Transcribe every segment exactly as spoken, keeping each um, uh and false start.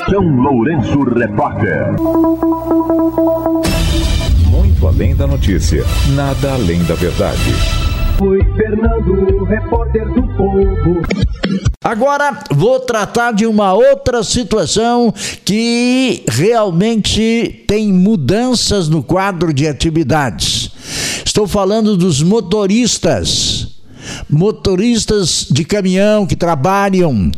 São Lourenço Repórter. Muito além da notícia, nada além da verdade. Foi Fernando, repórter do Povo. Agora vou tratar de uma outra situação que realmente tem mudanças no quadro de atividades. Estou falando dos motoristas. Motoristas de caminhão que trabalham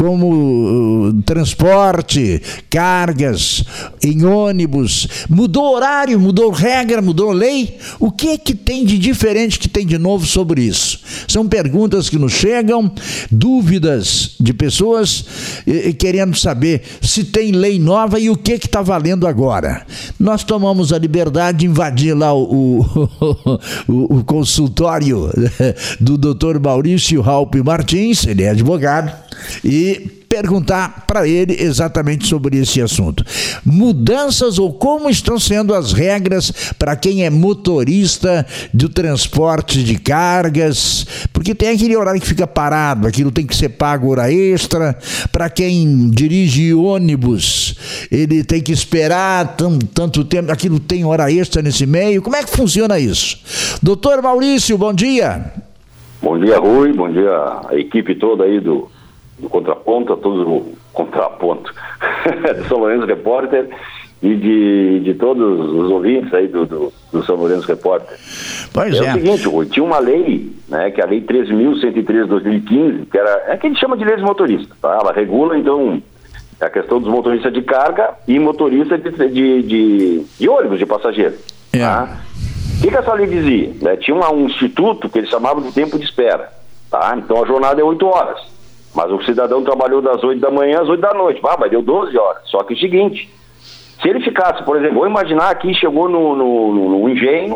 como uh, transporte, cargas, em ônibus. Mudou horário, mudou regra, mudou lei? O que é que tem de diferente, que tem de novo sobre isso? São perguntas que nos chegam, dúvidas de pessoas eh, querendo saber se tem lei nova e o que que está valendo agora. Nós tomamos a liberdade de invadir lá o, o, o, o consultório do doutor Maurício Raupe Martins, ele é advogado, e perguntar para ele exatamente sobre esse assunto. Mudanças ou como estão sendo as regras para quem é motorista do transporte de cargas, porque tem aquele horário que fica parado, aquilo tem que ser pago hora extra. Para quem dirige ônibus, ele tem que esperar tanto, tanto tempo, aquilo tem hora extra nesse meio. Como é que funciona isso? Doutor Maurício, bom dia. Bom dia, Rui, bom dia a equipe toda aí do, do Contraponto, a todos o Contraponto do São Lourenço Repórter e de, de todos os ouvintes aí do, do, do São Lourenço Repórter. Pois é. É o seguinte, Rui, tinha uma lei, né, que é a Lei treze mil cento e treze de dois mil e quinze, que era, é que a gente chama de lei dos motoristas, tá? Ela regula, então, a questão dos motoristas de carga e motoristas de, de, de, de ônibus, de passageiro, é. Tá? O que, que essa lei dizia? Né? Tinha uma, um instituto que eles chamavam de tempo de espera, tá? Então a jornada é oito horas, mas o cidadão trabalhou das oito da manhã às oito da noite, ah, mas deu doze horas. Só que é o seguinte, se ele ficasse, por exemplo, vou imaginar aqui, chegou no, no, no, no engenho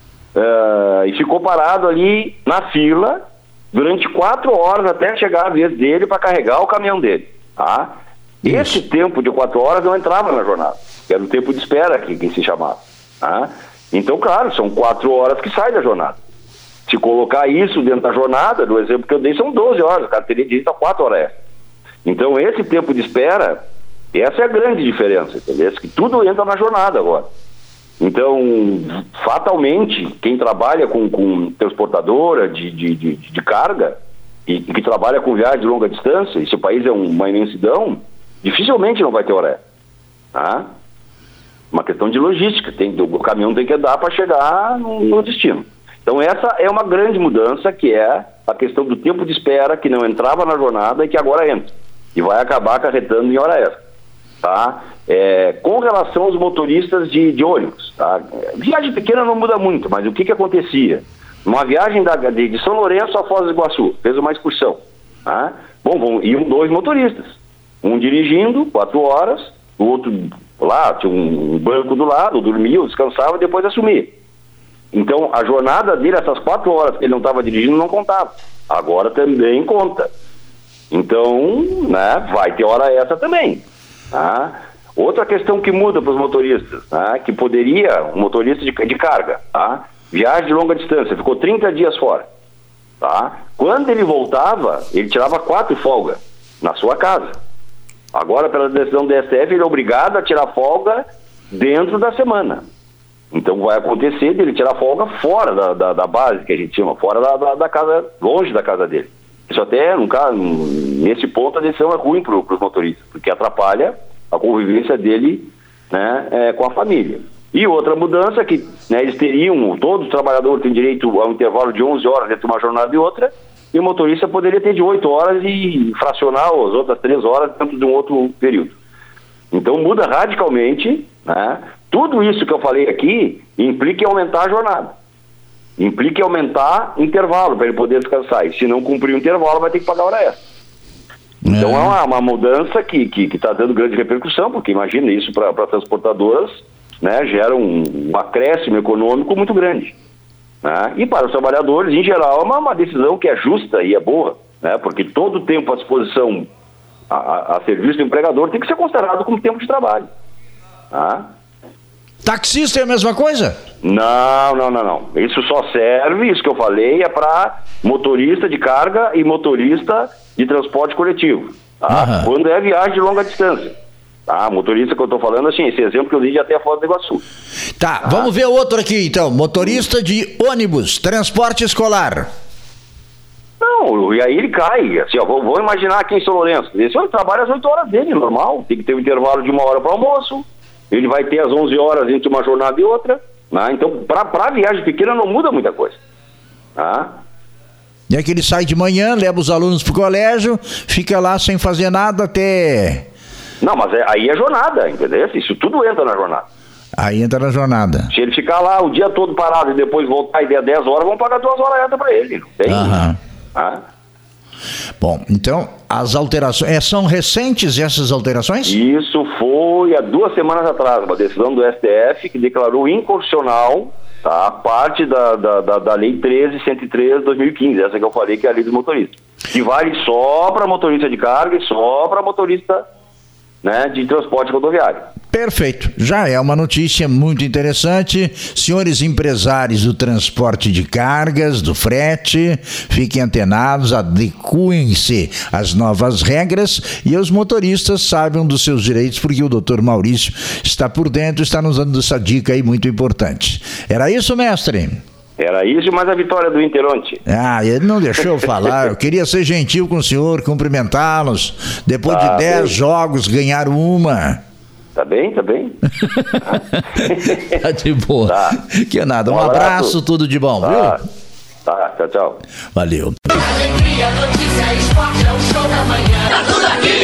uh, e ficou parado ali na fila durante quatro horas até chegar a vez dele para carregar o caminhão dele, tá? Esse tempo de quatro horas não entrava na jornada, que era o tempo de espera que, que se chamava, tá? Então, claro, são quatro horas que sai da jornada. Se colocar isso dentro da jornada, do exemplo que eu dei, são doze horas, o cara teria direito a quatro horas. Então, esse tempo de espera, essa é a grande diferença, entendeu? Que tudo entra na jornada agora. Então, fatalmente, quem trabalha com, com transportadora de, de, de, de carga e, e que trabalha com viagem de longa distância, e se o país é uma imensidão, dificilmente não vai ter hora, tá? Uma questão de logística, tem, o caminhão tem que andar para chegar no, no destino. Então essa é uma grande mudança, que é a questão do tempo de espera, que não entrava na jornada e que agora entra, e vai acabar acarretando em hora extra, tá? É, com relação aos motoristas de, de ônibus, tá? Viagem pequena não muda muito, mas o que que acontecia? Uma viagem da, de, de São Lourenço a Foz do Iguaçu, fez uma excursão, tá? Bom, vão, iam dois motoristas, um dirigindo quatro horas, o outro lá, tinha um banco do lado, dormia, descansava e depois assumia. Então, a jornada dele, essas quatro horas que ele não estava dirigindo, não contava. Agora também conta. Então, né, vai ter hora extra também, tá? Outra questão que muda para os motoristas, tá? Que poderia, um motorista de, de carga, tá? Viagem de longa distância, ficou trinta dias fora, tá? Quando ele voltava, ele tirava quatro folga na sua casa. Agora, pela decisão do S T F, ele é obrigado a tirar folga dentro da semana. Então vai acontecer dele tirar folga fora da, da, da base, que a gente chama, fora da, da, da casa, longe da casa dele. Isso até, no caso, nesse ponto, a decisão é ruim para os motoristas, porque atrapalha a convivência dele, né, é, com a família. E outra mudança que, né, eles teriam, todos os trabalhadores têm direito a um intervalo de onze horas entre uma jornada e outra, e o motorista poderia ter de oito horas e fracionar as outras três horas dentro de um outro período. Então muda radicalmente, né? Tudo isso que eu falei aqui implica em aumentar a jornada, implica em aumentar intervalo para ele poder descansar, e se não cumprir o intervalo vai ter que pagar hora extra. É. Então é uma, uma mudança que está que, que dando grande repercussão, porque imagina isso para transportadoras, né, gera um, um acréscimo econômico muito grande. Né? E para os trabalhadores, em geral, é uma, uma decisão que é justa e é boa, né? Porque todo o tempo à disposição a, a, a serviço do empregador tem que ser considerado como tempo de trabalho. Tá? Taxista é a mesma coisa? Não, não, não, não. Isso só serve, isso que eu falei, é para motorista de carga e motorista de transporte coletivo. Tá? Quando é viagem de longa distância. Tá? Motorista que eu tô falando, assim, esse exemplo que eu dei de até Foz do Iguaçu. Tá, tá, vamos ver outro aqui então. Motorista de ônibus, transporte escolar. Não, e aí ele cai, assim, ó, vou, vou imaginar aqui em São Lourenço, esse homem trabalha as oito horas dele, normal, tem que ter um intervalo de uma hora para almoço, ele vai ter as onze horas entre uma jornada e outra, né? Então, para viagem pequena não muda muita coisa. Tá? E é que ele sai de manhã, leva os alunos pro colégio, fica lá sem fazer nada até... Não, mas é, aí é jornada, entendeu? Isso tudo entra na jornada. Aí entra na jornada. Se ele ficar lá o dia todo parado e depois voltar e der dez horas, vão pagar duas horas extra para ele, não tem? Aham. Ah? Bom, então, as alterações, é, são recentes essas alterações? Isso foi há duas semanas atrás, uma decisão do S T F que declarou inconstitucional, tá, parte da, da, da, da Lei treze mil cento e três de dois mil e quinze, essa que eu falei que é a lei dos motoristas, que vale só para motorista de carga e só para motorista, né, de transporte rodoviário. Perfeito, já é uma notícia muito interessante. Senhores empresários do transporte de cargas, do frete, fiquem antenados, adequem-se às novas regras e os motoristas saibam dos seus direitos, porque o doutor Maurício está por dentro, está nos dando essa dica aí muito importante. Era isso, mestre? Era isso, mas a vitória do Inter ontem. Ah, ele não deixou eu falar. Eu queria ser gentil com o senhor, cumprimentá-los. Depois tá de dez bem. jogos, ganhar uma. Tá bem, tá bem. Tá de boa. Tá. Que nada. Um, Um abraço. abraço, tudo de bom, Tá. viu? Tá, tchau, tchau. Valeu. Alegria, notícia, esporte, é o show da manhã. Tá tudo aqui.